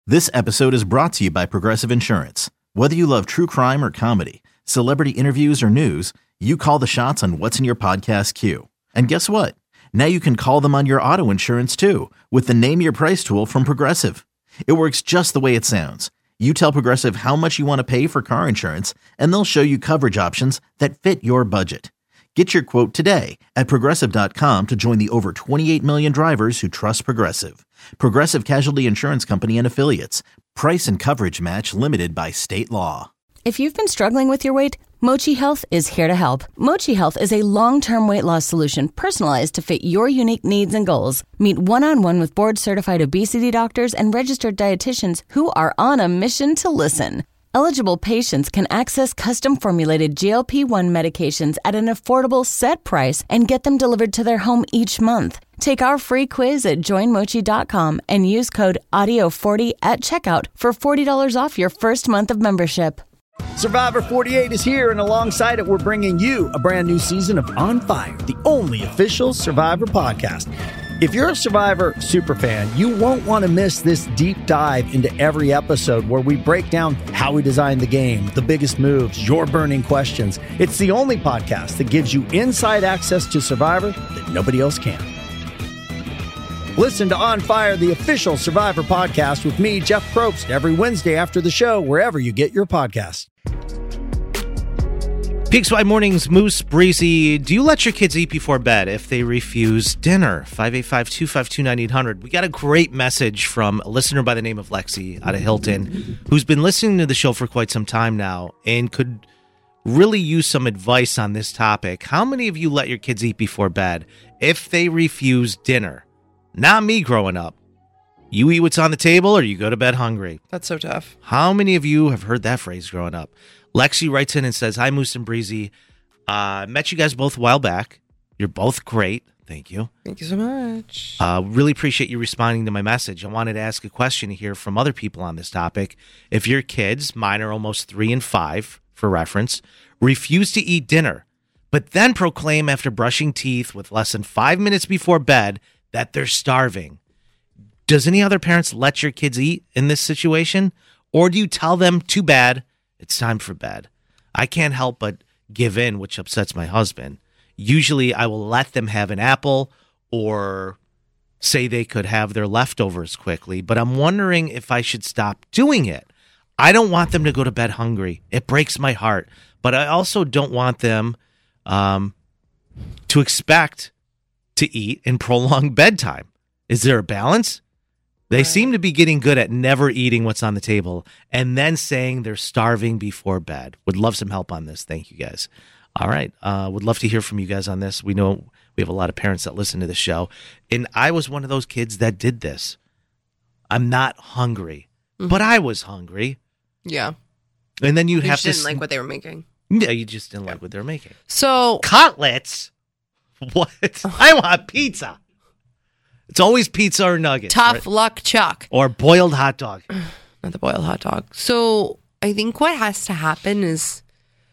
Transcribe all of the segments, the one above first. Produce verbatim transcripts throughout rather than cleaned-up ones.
This episode is brought to you by Progressive Insurance. Whether you love true crime or comedy, celebrity interviews or news, you call the shots on what's in your podcast queue. And guess what? Now you can call them on your auto insurance too with the Name Your Price tool from Progressive. It works just the way it sounds. You tell Progressive how much you want to pay for car insurance, and they'll show you coverage options that fit your budget. Get your quote today at Progressive dot com to join the over twenty-eight million drivers who trust Progressive. Progressive Casualty Insurance Company and Affiliates. Price and coverage match limited by state law. If you've been struggling with your weight, Mochi Health is here to help. Mochi Health is a long-term weight loss solution personalized to fit your unique needs and goals. Meet one-on-one with board-certified obesity doctors and registered dietitians who are on a mission to listen. Eligible patients can access custom-formulated G L P one medications at an affordable set price and get them delivered to their home each month. Take our free quiz at join mochi dot com and use code audio forty at checkout for forty dollars off your first month of membership. Survivor forty-eight is here, and alongside it, we're bringing you a brand new season of On Fire, the only official Survivor podcast. If you're a Survivor superfan, you won't want to miss this deep dive into every episode where we break down how we designed the game, the biggest moves, your burning questions. It's the only podcast that gives you inside access to Survivor that nobody else can. Listen to On Fire, the official Survivor podcast with me, Jeff Probst, every Wednesday after the show, wherever you get your podcasts. P X Y Mornings, Moose, Breezy. Do you let your kids eat before bed if they refuse dinner? five eight five, two five two, nine eight hundred. We got a great message from a listener by the name of Lexi out of Hilton, who's been listening to the show for quite some time now and could really use some advice on this topic. How many of you let your kids eat before bed if they refuse dinner? Not me growing up. You eat what's on the table or you go to bed hungry. That's so tough. How many of you have heard that phrase growing up? Lexi writes in and says, hi, Moose and Breezy. I uh, met you guys both a while back. You're both great. Thank you. Thank you so much. Uh, really appreciate you responding to my message. I wanted to ask a question here from other people on this topic. If your kids, mine are almost three and five, for reference, refuse to eat dinner, but then proclaim after brushing teeth with less than five minutes before bed that they're starving, does any other parents let your kids eat in this situation? Or do you tell them, too bad, it's time for bed? I can't help but give in, which upsets my husband. Usually I will let them have an apple or say they could have their leftovers quickly, but I'm wondering if I should stop doing it. I don't want them to go to bed hungry. It breaks my heart. But I also don't want them um, to expect to eat in prolonged bedtime. Is there a balance? They right. seem to be getting good at never eating what's on the table and then saying they're starving before bed. Would love some help on this. Thank you, guys. All right. Uh, would love to hear from you guys on this. We know we have a lot of parents that listen to the show. And I was one of those kids that did this. I'm not hungry, mm-hmm. but I was hungry. Yeah. And then you'd you have just to... didn't like what they were making. Yeah, you just didn't yeah. like what they were making. So... Cutlets? What? I want pizza. It's always pizza or nuggets. Tough right? luck Chuck. Or boiled hot dog. Not the boiled hot dog. So I think what has to happen is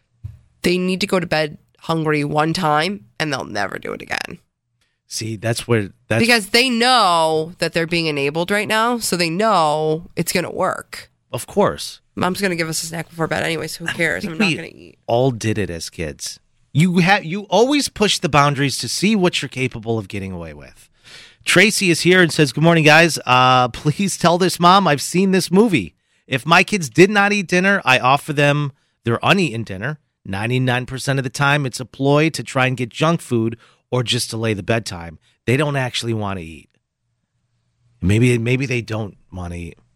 they need to go to bed hungry one time and they'll never do it again. See, that's where... that's Because they know that they're being enabled right now, so they know it's going to work. Of course. Mom's going to give us a snack before bed anyway, so who cares? I'm not going to eat. All did it as kids. You have you always push the boundaries to see what you're capable of getting away with. Tracy is here and says, good morning, guys. Uh, please tell this mom I've seen this movie. If my kids did not eat dinner, I offer them their uneaten dinner. ninety-nine percent of the time, it's a ploy to try and get junk food or just delay the bedtime. They don't actually want to eat. Maybe, maybe they don't want to eat.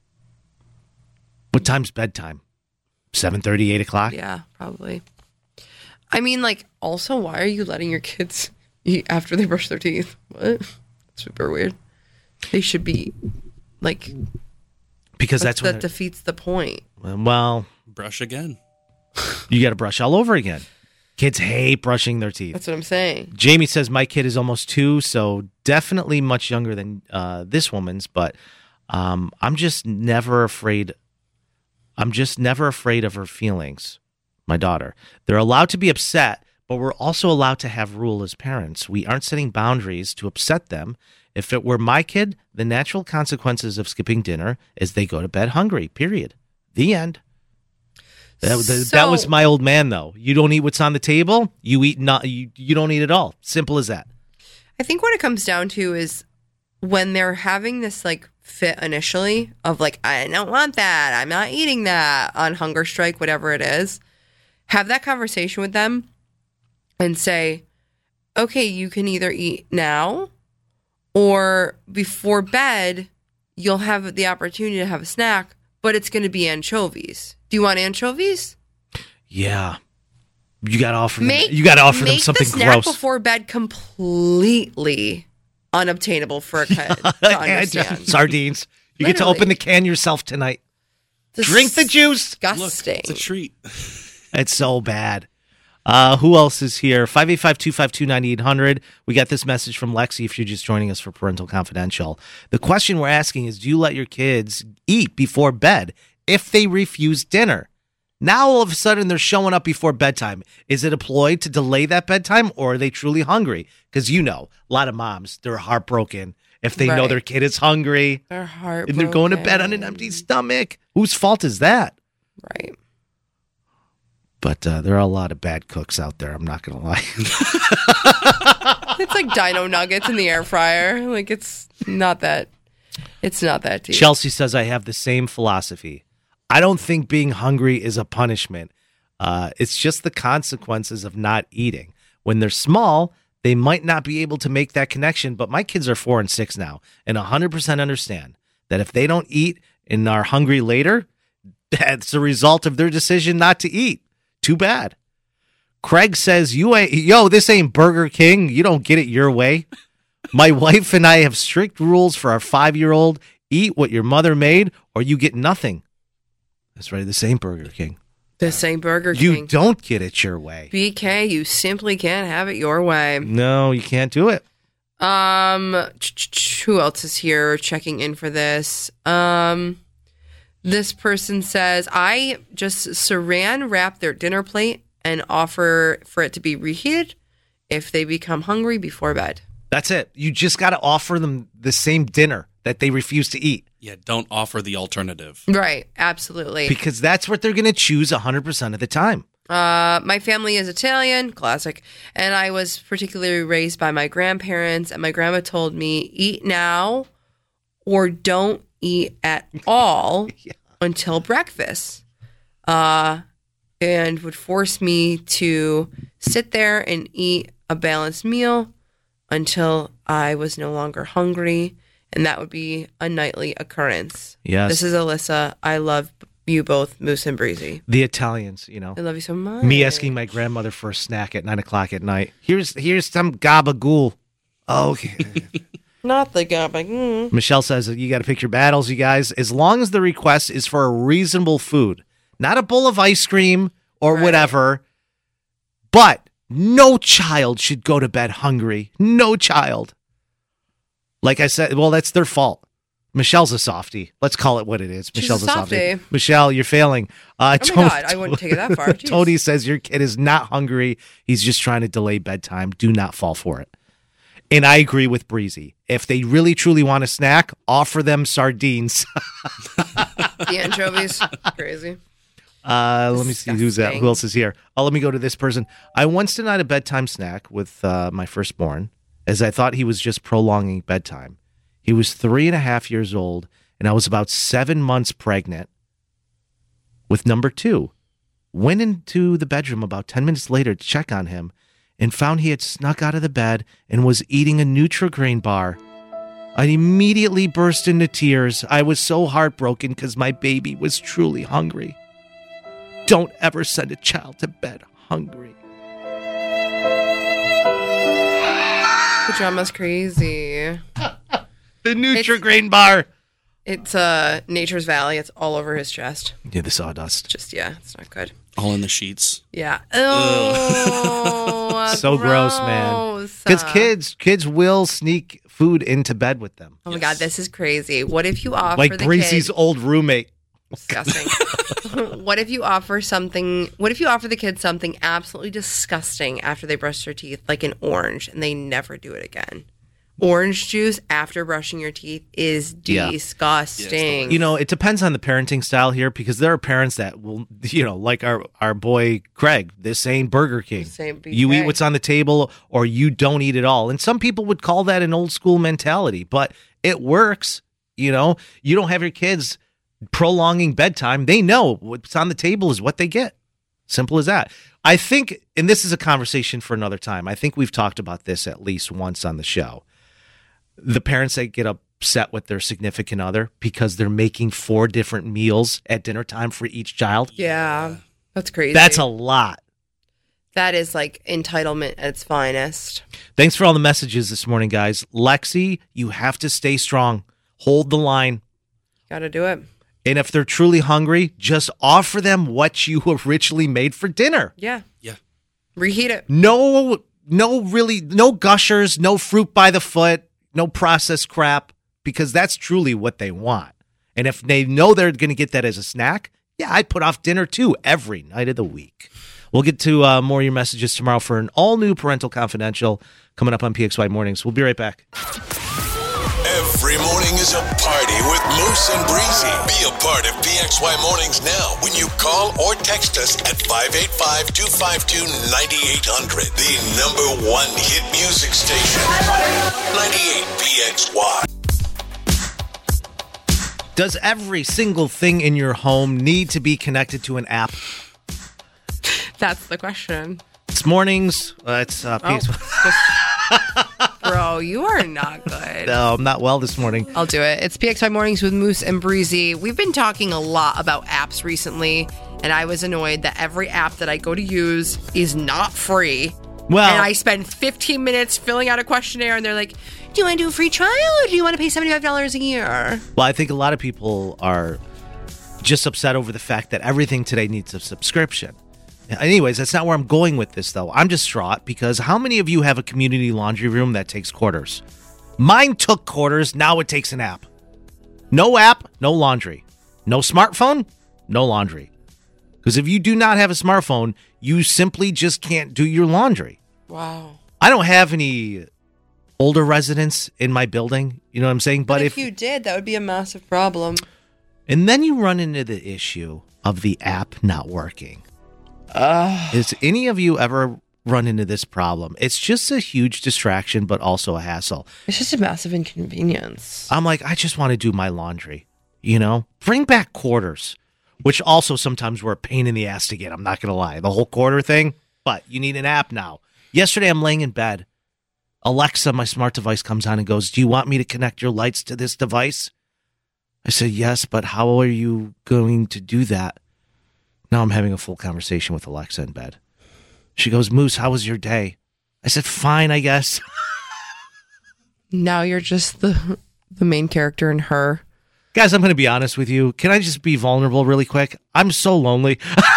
What time's bedtime? seven thirty, eight o'clock? Yeah, probably. I mean, like, also, why are you letting your kids eat after they brush their teeth? What? Super weird. They should be, like... Because that's that when defeats the point. Well... Brush again. You got to brush all over again. Kids hate brushing their teeth. That's what I'm saying. Jamie says, my kid is almost two, so definitely much younger than uh, this woman's, but um, I'm just never afraid... I'm just never afraid of her feelings, my daughter. They're allowed to be upset, But we're also allowed to have rule as parents. We aren't setting boundaries to upset them. If it were my kid, the natural consequences of skipping dinner is they go to bed hungry, period. The end. That, that, So- that was my old man, though. You don't eat what's on the table, you eat not. You, you don't eat at all. Simple as that. I think what it comes down to is when they're having this like fit initially of like, I don't want that, I'm not eating that, on hunger strike, whatever it is, have that conversation with them and say, okay, you can either eat now or before bed, you'll have the opportunity to have a snack, but it's going to be anchovies. Do you want anchovies? Yeah. You got to offer Make, them. You got to offer them make something the snack gross. before bed completely unobtainable for a kid to understand. Sardines. You get to Literally. open the can yourself tonight. Drink the juice. Disgusting. It's a treat. It's so bad. Uh, who else is here? five eight five, two five two, nine eight hundred. We got this message from Lexi if you're just joining us for Parental Confidential. The question we're asking is, do you let your kids eat before bed if they refuse dinner? Now, all of a sudden, they're showing up before bedtime. Is it a ploy to delay that bedtime, or are they truly hungry? Because, you know, a lot of moms, they're heartbroken if they know Right. their kid is hungry They're heartbroken. and they're going to bed on an empty stomach. Whose fault is that? Right. But uh, there are a lot of bad cooks out there. I'm not going to lie. It's like dino nuggets in the air fryer. Like it's not that. It's not that deep. Chelsea says, I have the same philosophy. I don't think being hungry is a punishment. Uh, it's just the consequences of not eating. When they're small, they might not be able to make that connection, but my kids are four and six now and one hundred percent understand that if they don't eat and are hungry later, that's a result of their decision not to eat. Too bad. Craig says, "You ain't, yo, this ain't Burger King. You don't get it your way." My wife and I have strict rules for our five-year-old. Eat what your mother made or you get nothing. That's right, this ain't Burger King. This ain't Burger You King. don't get it your way. B K, you simply can't have it your way. No, you can't do it. Um, ch- ch- ch- who else is here checking in for this? Um, this person says, I just saran wrap their dinner plate and offer for it to be reheated if they become hungry before bed. That's it. You just got to offer them the same dinner that they refuse to eat Yeah, don't offer the alternative. Right, absolutely. because that's what they're going to choose one hundred percent of the time. Uh, my family is Italian, classic, and I was particularly raised by my grandparents, and my grandma told me, eat now or don't eat at all until breakfast, uh, and would force me to sit there and eat a balanced meal until I was no longer hungry, and that would be a nightly occurrence. Yes. This is Alyssa. I love you both, Moose and Breezy. The Italians, you know. I love you so much. Me asking my grandmother for a snack at nine o'clock at night. Here's here's some gabagool. Oh, okay. Not the guy, but mm. Michelle says that you got to pick your battles, you guys. As long as the request is for a reasonable food, not a bowl of ice cream or Right. whatever. But no child should go to bed hungry. No child. Like I said, well, that's their fault. Michelle's a softie. Let's call it what it is. She's Michelle's a softie. Michelle, you're failing. Uh, Oh my God, I wouldn't take it that far. Jeez. Tony says your kid is not hungry. He's just trying to delay bedtime. Do not fall for it. And I agree with Breezy. If they really truly want a snack, offer them sardines. the anchovies, crazy. Uh, let me see who's that. Disgusting. Who else is here? Oh, let me go to this person. I once denied a bedtime snack with uh, my firstborn, as I thought he was just prolonging bedtime. He was three and a half years old, and I was about seven months pregnant with number two. Went into the bedroom about ten minutes later to check on him, and found he had snuck out of the bed and was eating a Nutri-Grain bar. I immediately burst into tears. I was so heartbroken because my baby was truly hungry. Don't ever send a child to bed hungry. Pajama's crazy. The Nutri-Grain bar. It's uh, Nature's Valley. It's all over his chest. Yeah, the sawdust. Just, yeah, it's not good. All in the sheets. Yeah. Oh, So gross, man. Because kids, kids will sneak food into bed with them. Oh my God, this is crazy. What if you offer Like the Breezy's kid? old roommate. Disgusting. What if you offer something, what if you offer the kids something absolutely disgusting after they brush their teeth, like an orange, and they never do it again? Orange juice after brushing your teeth is Yeah. disgusting. You know, it depends on the parenting style here because there are parents that will, you know, like our, our boy Craig, this ain't Burger King. This ain't B K. You eat what's on the table or you don't eat at all. And some people would call that an old school mentality, but it works. You know, you don't have your kids prolonging bedtime. They know what's on the table is what they get. Simple as that. I think, and this is a conversation for another time, I think we've talked about this at least once on the show. The parents that get upset with their significant other because they're making four different meals at dinner time for each child. Yeah, that's crazy. That's a lot. That is like entitlement at its finest. Thanks for all the messages this morning, guys. Lexi, you have to stay strong. Hold the line. Got to do it. And if they're truly hungry, just offer them what you originally made for dinner. Yeah. Yeah. Reheat it. No, no, really, no gushers, no fruit by the foot, no processed crap, because that's truly what they want. And if they know they're going to get that as a snack, yeah, I'd put off dinner too every night of the week. We'll get to uh, more of your messages tomorrow for an all-new Parental Confidential coming up on P X Y Mornings. We'll be right back. Every morning is a party with Moose and Breezy. Be a part of P X Y Mornings now when you call or text us at five eight five, two five two, nine eight hundred. The number one hit music station. ninety-eight P X Y. Does every single thing in your home need to be connected to an app? That's the question. It's mornings. Uh, it's uh, P X Y. Oh, bro, you are not good. No, I'm not well this morning. I'll do it. It's P X Y Mornings with Moose and Breezy. We've been talking a lot about apps recently, and I was annoyed that every app that I go to use is not free. Well, and I spend fifteen minutes filling out a questionnaire, and they're like, do you want to do a free trial, or do you want to pay seventy-five dollars a year? Well, I think a lot of people are just upset over the fact that everything today needs a subscription. Anyways, that's not where I'm going with this, though. I'm distraught because how many of you have a community laundry room that takes quarters? Mine took quarters. Now it takes an app. No app, no laundry. No smartphone, no laundry. Because if you do not have a smartphone, you simply just can't do your laundry. Wow. I don't have any older residents in my building. You know what I'm saying? But, But if, if you did, that would be a massive problem. And then you run into the issue of the app not working. Uh, Has any of you ever run into this problem? It's just a huge distraction, but also a hassle. It's just a massive inconvenience. I'm like, I just want to do my laundry, you know? Bring back quarters, which also sometimes were a pain in the ass to get. I'm not going to lie. The whole quarter thing, but you need an app now. Yesterday, I'm laying in bed. Alexa, my smart device, comes on and goes, do you want me to connect your lights to this device? I said, yes, but how are you going to do that? Now I'm having a full conversation with Alexa in bed. She goes, Moose, how was your day? I said, fine, I guess. Now you're just the the main character in Her. Guys, I'm going to be honest with you. Can I just be vulnerable really quick? I'm so lonely.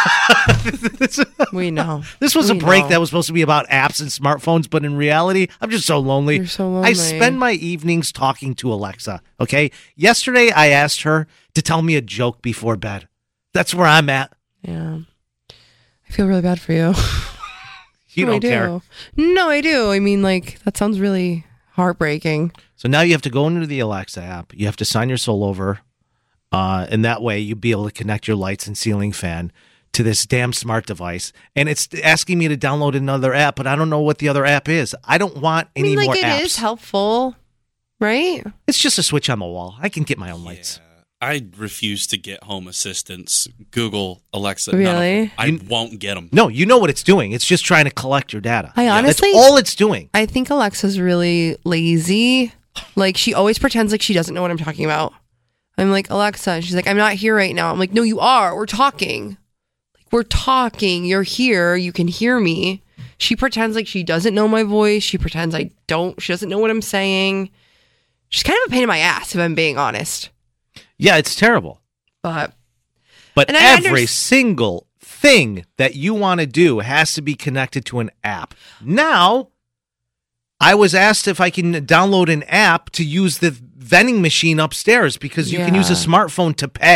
We know. This was We a break know. that was supposed to be about apps and smartphones, but in reality, I'm just so lonely. You're so lonely. I spend my evenings talking to Alexa, okay? Yesterday, I asked her to tell me a joke before bed. That's where I'm at. Yeah. I feel really bad for you. You No, I don't do. care. No, I do. I mean, like, that sounds really heartbreaking. So now you have to go into the Alexa app. You have to sign your soul over. Uh, and that way you'll be able to connect your lights and ceiling fan to this damn smart device. And it's asking me to download another app, but I don't know what the other app is. I don't want I any mean, like, more it apps. is helpful, right? It's just a switch on the wall. I can get my own lights. Yeah. I refuse to get Home Assistants. Google, Alexa. none of Really? them. I won't get them. No, you know what it's doing. It's just trying to collect your data. I honestly- That's all it's doing. I think Alexa's really lazy. Like, she always pretends like she doesn't know what I'm talking about. I'm like, Alexa, and she's like, I'm not here right now. I'm like, no, you are. We're talking. Like, we're talking. You're here. You can hear me. She pretends like she doesn't know my voice. She pretends I don't. She doesn't know what I'm saying. She's kind of a pain in my ass, if I'm being honest. Yeah, it's terrible. But But And I every underst- single thing that you want to do has to be connected to an app. Now, I was asked if I can download an app to use the vending machine upstairs because you can use a Yeah. smartphone to pay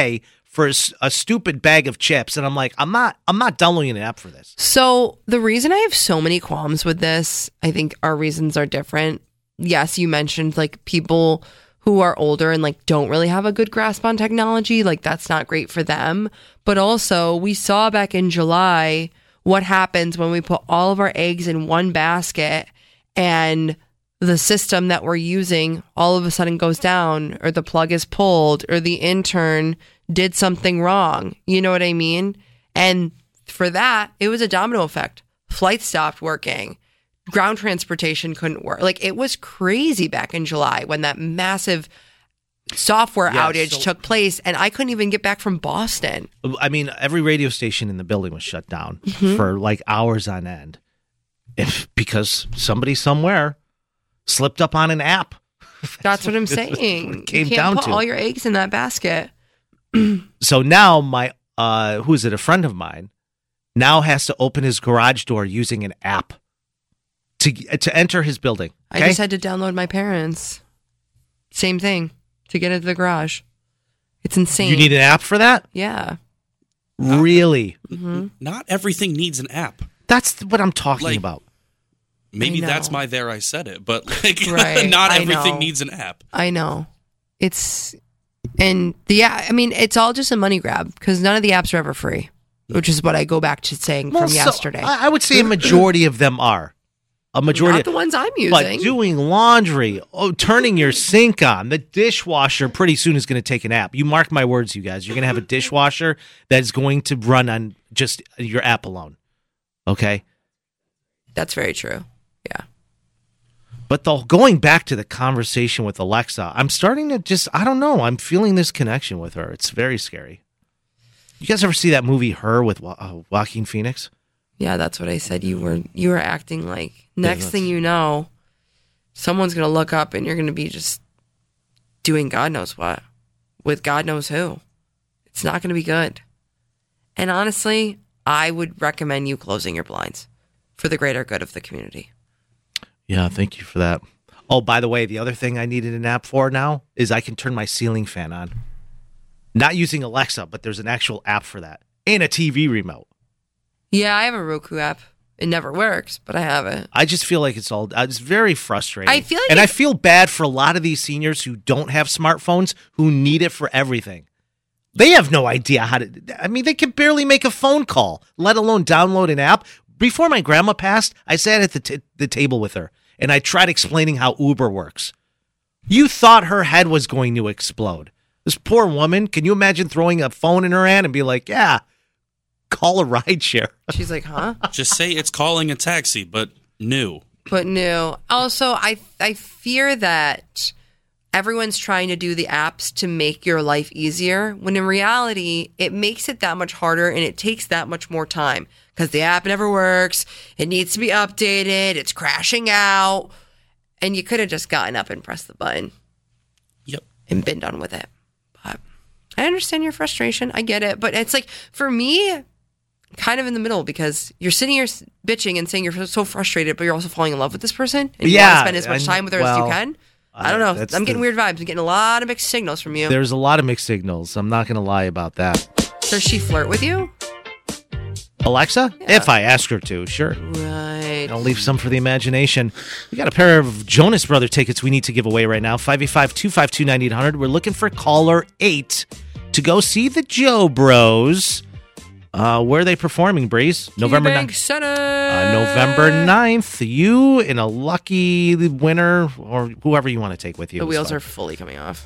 for a, s- a stupid bag of chips, and I'm like, I'm not, I'm not downloading an app for this. So the reason I have so many qualms with this, I think our reasons are different. Yes, you mentioned like people who are older and like don't really have a good grasp on technology. Like that's not great for them. But also we saw back in July what happens when we put all of our eggs in one basket and the system that we're using all of a sudden goes down, or the plug is pulled, or the intern did something wrong. You know what I mean? And for that, it was a domino effect. Flights stopped working. Ground transportation couldn't work. Like it was crazy back in July when that massive software Yeah, outage so- took place, and I couldn't even get back from Boston. I mean, every radio station in the building was shut down Mm-hmm. for like hours on end, if because somebody somewhere slipped up on an app. That's what I'm That's what it saying. came you can't down put to. all your eggs in that basket. So now my uh who is it, a friend of mine, now has to open his garage door using an app to to enter his building. I Okay? just had to download my parents. Same thing to get into the garage. It's insane. You need an app for that? Yeah. Really? Not everything needs an app. That's what I'm talking Like- about. Maybe I know. that's my there I said it, but like Right, not I everything know. needs an app. I know. It's, and the, yeah, I mean, it's all just a money grab because none of the apps are ever free, which is what I go back to saying Well, from so yesterday. I, I would say a majority of them are. A majority Not the ones I'm using. But doing laundry, oh, turning your sink on, the dishwasher pretty soon is going to take an app. You mark my words, you guys. You're going to have a dishwasher that's going to run on just your app alone. Okay? That's very true. Yeah. But the, going back to the conversation with Alexa, I'm starting to just, I don't know, I'm feeling this connection with her. It's very scary. You guys ever see that movie Her with Wa- uh, Joaquin Phoenix? Yeah, that's what I said. You were you were acting like next that's- thing you know, someone's gonna look up and you're gonna be just doing God knows what with God knows who. It's not gonna be good. And honestly, I would recommend you closing your blinds for the greater good of the community. Yeah, thank you for that. Oh, by the way, the other thing I needed an app for now is I can turn my ceiling fan on. Not using Alexa, but there's an actual app for that. And a T V remote. Yeah, I have a Roku app. It never works, but I have it. I just feel like it's all, it's very frustrating. I feel like and I it's- feel bad for a lot of these seniors who don't have smartphones, who need it for everything. They have no idea how to, I mean, they can barely make a phone call, let alone download an app. Before my grandma passed, I sat at the, t- the table with her and I tried explaining how Uber works. You thought her head was going to explode. This poor woman, can you imagine throwing a phone in her hand and be like, yeah, call a ride share? She's like, huh? Just say it's calling a taxi, but new. But no. Also, I I fear that everyone's trying to do the apps to make your life easier, when in reality, it makes it that much harder and it takes that much more time because the app never works. It needs to be updated. It's crashing out. And you could have just gotten up and pressed the button Yep. and been done with it. But I understand your frustration. I get it. But it's like, for me, kind of in the middle, because you're sitting here s- bitching and saying you're so frustrated, but you're also falling in love with this person and you want Yeah, to spend as much and- time with her well, as you can. I don't uh, know. that's I'm getting the- weird vibes. I'm getting a lot of mixed signals from you. There's a lot of mixed signals. I'm not going to lie about that. Does she flirt with you? Alexa? If I ask her to, sure. Right. I'll leave some for the imagination. We got a pair of Jonas Brother tickets we need to give away right now. five eight five, two five two, nine eight hundred. We're looking for caller eight to go see the Joe Bros. Uh, where are they performing, Breeze? November Bank ninth. Center. Uh, November ninth. You and a lucky winner, or whoever you want to take with you. The is wheels fine. are fully coming off.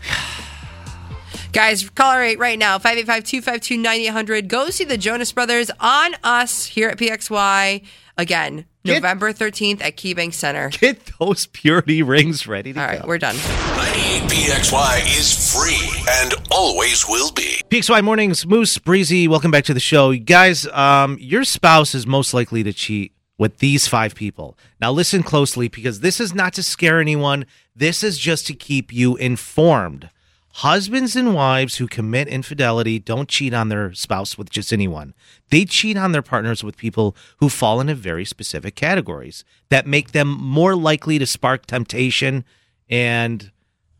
Guys, caller eight right now, five eight five, two five two, nine eight hundred. Go see the Jonas Brothers on us here at P X Y. Again, Get- November thirteenth at KeyBank Center. Get those purity rings ready to All go. right, we're done. ninety-eight P X Y is free and always will be. P X Y Mornings, Moose, Breezy, welcome back to the show. Guys, um, your spouse is most likely to cheat with these five people. Now listen closely, because this is not to scare anyone. This is just to keep you informed. Husbands and wives who commit infidelity don't cheat on their spouse with just anyone. They cheat on their partners with people who fall into very specific categories that make them more likely to spark temptation and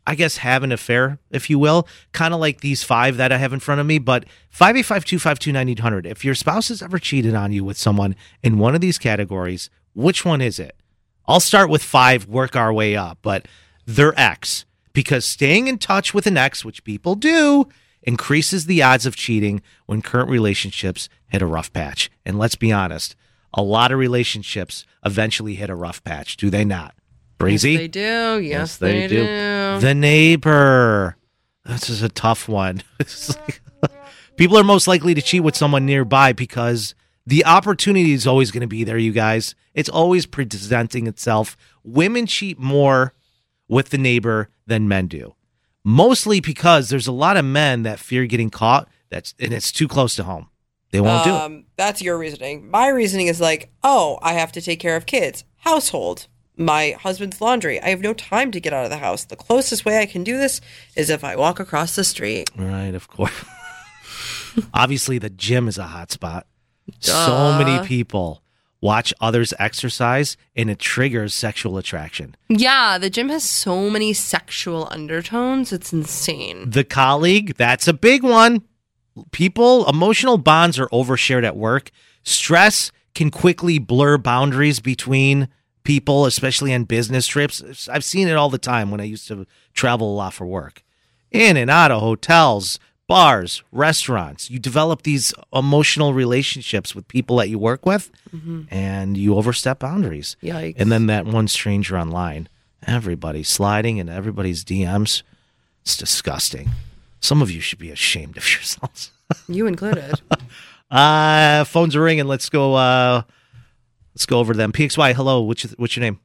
I guess, have an affair, if you will, kind of like these five that I have in front of me. But five eight five, two five two, nine eight hundred, if your spouse has ever cheated on you with someone in one of these categories, which one is it? I'll start with five, work our way up, but their ex, because staying in touch with an ex, which people do, increases the odds of cheating when current relationships hit a rough patch. And let's be honest, a lot of relationships eventually hit a rough patch, do they not? Breezy? Yes, they do. Yes, they, they do. do. The neighbor. This is a tough one. It's like, people are most likely to cheat with someone nearby because the opportunity is always going to be there, you guys. It's always presenting itself. Women cheat more with the neighbor than men do. Mostly because there's a lot of men that fear getting caught, that's and it's too close to home. They won't um, do it. That's your reasoning. My reasoning is like, oh, I have to take care of kids. Household. My husband's laundry. I have no time to get out of the house. The closest way I can do this is if I walk across the street. Right, of course. Obviously, the gym is a hot spot. Duh. So many people watch others exercise, and it triggers sexual attraction. Yeah, the gym has so many sexual undertones. It's insane. The colleague, that's a big one. People, emotional bonds are overshared at work. Stress can quickly blur boundaries between people, especially on business trips. I've seen it all the time when I used to travel a lot for work. In and out of hotels, bars, restaurants. You develop these emotional relationships with people that you work with, mm-hmm. and you overstep boundaries. Yikes. And then that one stranger online, everybody sliding in everybody's D Ms. It's disgusting. Some of you should be ashamed of yourselves. You included. uh, phones are ringing. Let's go. Uh, let's go over to them. P X Y, hello. What's your, what's your name?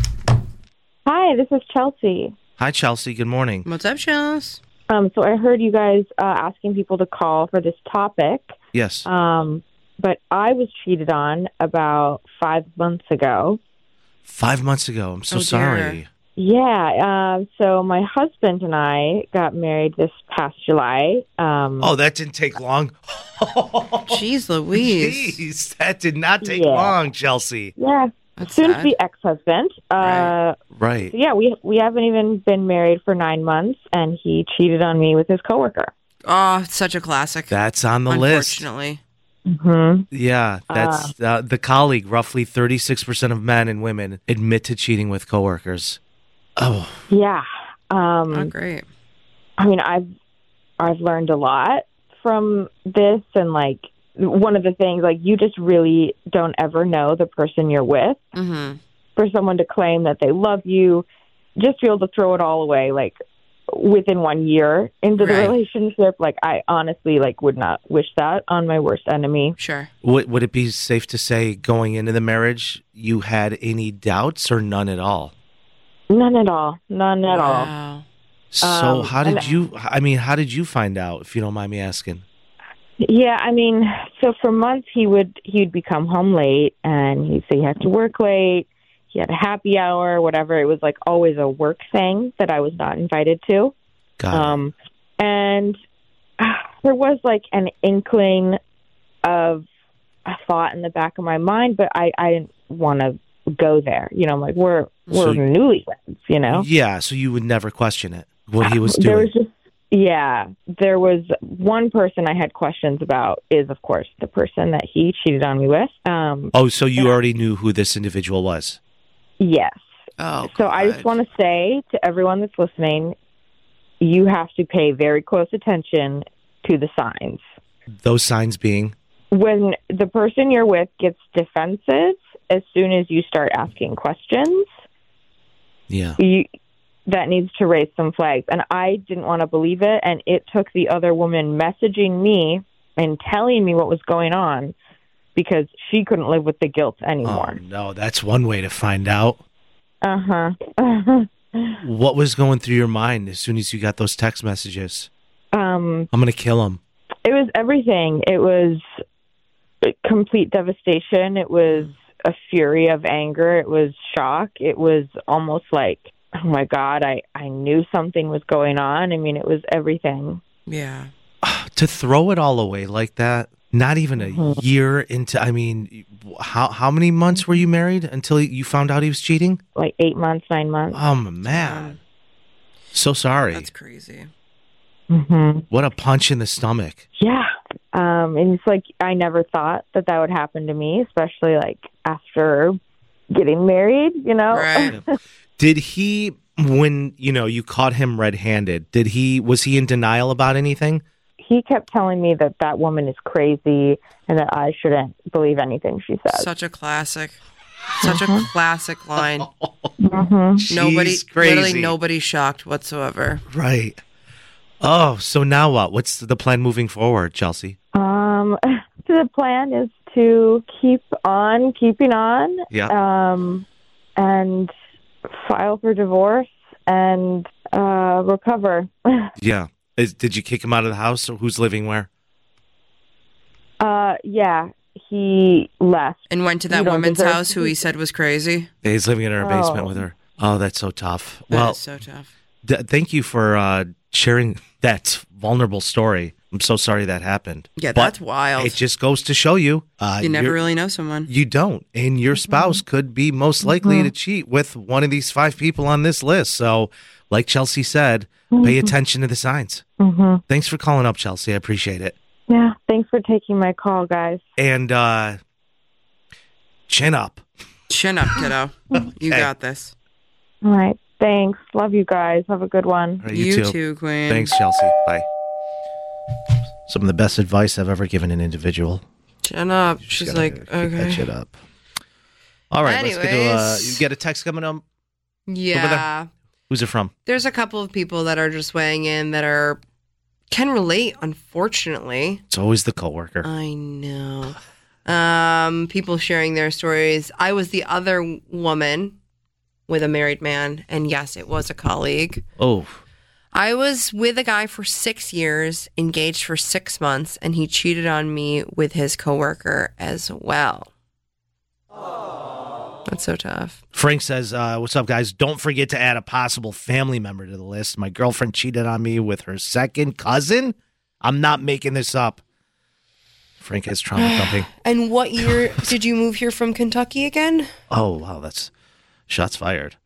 Hi, this is Chelsea. Hi, Chelsea. Good morning. What's up, Chelsea? Um, so I heard you guys uh, asking people to call for this topic. Yes. Um, but I was cheated on about five months ago. Five months ago. I'm so oh, sorry. Yeah. Um, so my husband and I got married this past July. Um, oh, that didn't take long. Jeez Louise. Jeez, that did not take yeah. long, Chelsea. Yeah. That's Soon sad. to be ex-husband. Uh, right. Right. So yeah, we we haven't even been married for nine months, and he cheated on me with his coworker. Oh, it's such a classic. That's on the list. Unfortunately. Mm-hmm. Yeah, that's uh, uh, the colleague. Roughly thirty-six percent of men and women admit to cheating with coworkers. Oh. Yeah. Um, oh, great. I mean, I've I've learned a lot from this, and like one of the things, like you just really don't ever know the person you're with. Mm-hmm. For someone to claim that they love you, just be able to throw it all away, like within one year into Right. the relationship. Like I honestly, like would not wish that on my worst enemy. Sure. Would would it be safe to say going into the marriage you had any doubts or none at all? None at all. None at all. Wow. So Um, how did and- you? I mean, how did you find out? If you don't mind me asking. Yeah, I mean, so for months he would he'd become home late, and he'd say he had to work late. He had a happy hour, whatever. It was like always a work thing that I was not invited to. Got it. Um, and uh, there was like an inkling of a thought in the back of my mind, but I, I didn't want to go there. You know, I'm like, we're we're So- newlyweds, you know? Yeah, so you would never question it what he was There doing. was just, yeah, there was one person I had questions about is, of course, the person that he cheated on me with. Um, Oh, so you already knew who this individual was? yes. Oh, So I just want to say to everyone that's listening, you have to pay very close attention to the signs. Those signs being? When the person you're with gets defensive, as soon as you start asking questions, Yeah. you, that needs to raise some flags. And I didn't want to believe it, and it took the other woman messaging me and telling me what was going on because she couldn't live with the guilt anymore. Oh, no, that's one way to find out. Uh-huh. Uh-huh. What was going through your mind as soon as you got those text messages? Um, I'm going to kill him. it was everything. It was complete devastation. It was a fury of anger. It was shock. It was almost like, oh my God, I, I knew something was going on. I mean, it was everything. Yeah. To throw it all away like that, not even a Mhm. year into, I mean, how how many months were you married until you found out he was cheating? Like eight months, nine months. Oh, man. So sorry. That's crazy. hmm What a punch in the stomach. Yeah. Um, and it's like, I never thought that that would happen to me, especially like after getting married, you know? Right. Did he, when, you know, you caught him red-handed, did he, was he in denial about anything? He kept telling me that that woman is crazy and that I shouldn't believe anything she says. Such a classic. Such a classic line. Mm-hmm. Nobody, She's crazy. literally nobody shocked whatsoever. Right. Oh, so now what? What's the plan moving forward, Chelsea? Um, the plan is to keep on keeping on. Yeah. Um, and file for divorce and uh, recover. Yeah. Is, did you kick him out of the house, or who's living where? uh, yeah, he left. And went to that You don't woman's deserve house to who be- he said was crazy. He's living in her basement Oh. with her. Oh, that's so tough. That well, is so tough. th- thank you for uh, sharing that vulnerable story. I'm so sorry that happened. Yeah, But that's wild. It just goes to show you. Uh, You never you're- really know someone. You don't. And your spouse could be most likely to cheat with one of these five people on this list. So, like Chelsea said, pay attention to the signs. Mm-hmm. Thanks for calling up, Chelsea. I appreciate it. Yeah, thanks for taking my call, guys. And uh, chin up. Chin up, kiddo. You Okay. got this. All right, thanks. Love you guys. Have a good one. All right, You, too, Queen. Thanks, Chelsea. Bye. Some of the best advice I've ever given an individual. Chin up. Just She's gotta like, keep that okay. shit up. All right, let's get to. Uh, Anyways. you get a text coming up. Yeah. Who's it from? There's a couple of people that are just weighing in that are can relate, unfortunately. It's always the coworker. I know. Um, people sharing their stories. I was the other woman with a married man, and yes, it was a colleague. Oh, I was with a guy for six years, engaged for six months, and he cheated on me with his coworker as well. That's so tough. Frank says, uh, what's up, guys? Don't forget to add a possible family member to the list. My girlfriend cheated on me with her second cousin. I'm not making this up. Frank has trauma dumping. And what year did you move here from Kentucky again? Oh, wow. That's shots fired.